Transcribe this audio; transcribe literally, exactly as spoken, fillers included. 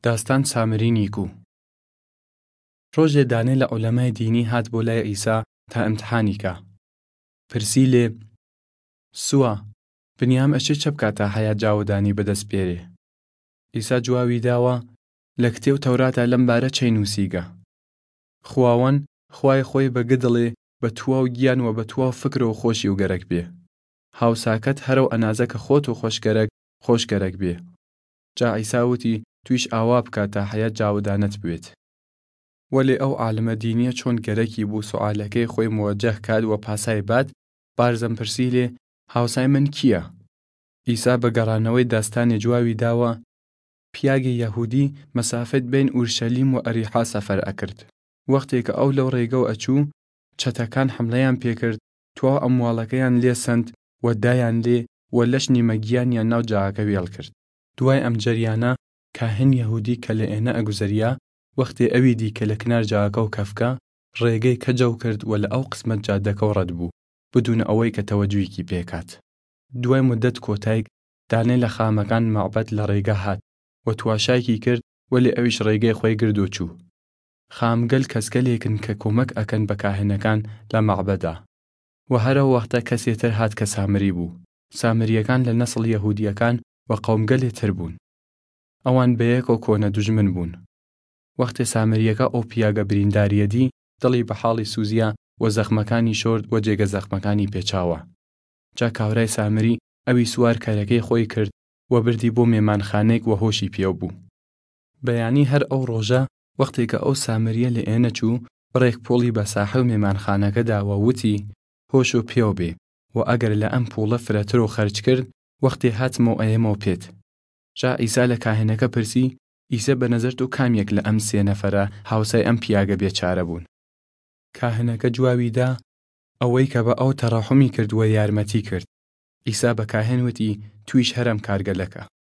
داستان سامری نیکو. ڕۆژێ دانێ لە عولەمای دینی هات بۆ لای ئیسا تا ئیمتحانی کە. پرسی لێ: سووە، بنیام ئەچێ چە بکات تا حەیات جاودانی بەدەست بێرێ؟ ئیسا جواوی داوە: لە کتێب تەوراتە لەم بارە چەی نووسیگە؟ خواوەن خوای خۆی بەگە دڵێ بە تواو گیان و بە تواو فکرەوە خۆشی و گەرەک بێ. هاوساکەت هەرەو ئەنازەکە خۆت و خۆشگەرەک خۆشگەرەک بێ. جا ئیسا وتی تویش ئاوا بکات تا حەیات جاودانت بوێت. وەلێ ئەو عالمە دینیە چۆن گەرەکی بوو سوعالەکەی خۆی موەجەه کات و پاسای بات، بارزەم پرسی لێ: هاوسای من کییە؟ ئیسا بە گەڕانەوەی داستانی جواوی داوە: پیاگی یەهودی مەسافەت بین ئورشەلیم و ئەریحا سەفەر ئەکرد. وەختێک کە ئەو لەو ڕێگەو ئەچوو، چەتەکان حملەیان پێکرد، تواو ئەمواڵەکەیان لێسەند و دایان لێ و لەش نیمەگیانیان ناو جاکە وێڵ کرد. دوای ئەم جەریانە کاهن یەهودی کە لە ئێنە ئەگوزەریا، وەختێ ئەوی دی کە لە کنار جاکە و کەفکە ڕێگەی کەجەو کرد و لە ئەو قسمەت جادەکە و ڕەت بوو، بدونە ئەوەی کە تەوەجوویەکی پێکات. دوای مودەت کۆتایک دانێ لە خامەکان مەعبەد لە ڕێگە هات و تواشایکی کرد، وەلێ ئەویش ڕێگەی خۆی گرد و چوو. خامگەل کەسگەلێکن کە کۆمەک ئەکەن بە کاهنەکان لە مەعبەدا. و هەرە وەختە کەسێتر هات کە سامری بوو. سامریەکان لە نەسڵ یەهودیەکان و قەومگەلێ تر بوون. ئەوان بەیەکەوە کۆنە دوژمن بوون. وەختێ سامریەکە ئەو پیاگە برینداریە دی، دڵی بە حاڵی سووزیا و زەخمەکانی شۆرد و جێگە زەخمەکانی پێچاوە. جا کاورای سامری ئەوی سوار کارەکەی خۆی کرد و بردی بۆ مێمانخانەیەک و هۆشی پێو بوو. بەیانی هەر ئەو ڕۆژە وەختێک کە ئەو سامریە لە ئێنە چوو، بڕێک پۆڵی بە ساحەو مێمانخانەکەدا و وتی: هۆش و پێو بێ و ئەگەر لە ئەم پوڵە فرەتر و خەرج کرد، وەختێ هاتمەوە ئەیەمەوە پێت. جا ئیسا لە کاهنەکە پرسی: ئیسە بەنەزەر تۆ کامێک لە ئەم سێ نەفەرە هاوسای ئەم پیاگە بێچارە بوون؟ کاهنەکە جواوی دا: ئەوەی کە بە ئەو تەڕەحومی کرد و یارمەتی کرد. ئیسا بە کاهن وتی: تویش هەرم کارگەلەکە.